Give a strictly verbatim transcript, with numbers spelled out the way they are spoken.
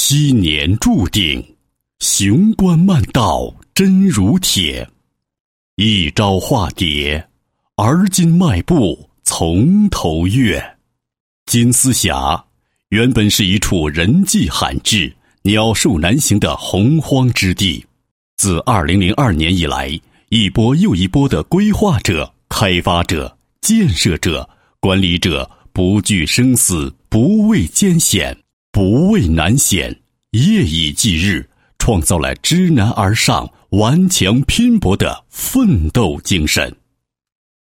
昔年注定，雄关漫道真如铁。一朝化蝶，而今迈步从头越。金丝峡原本是一处人迹罕至、鸟兽难行的洪荒之地。自二零零二年以来，一波又一波的规划者、开发者、建设者、管理者不惧生死，不畏艰险，不畏难险，夜以继日，创造了知难而上、顽强拼搏的奋斗精神。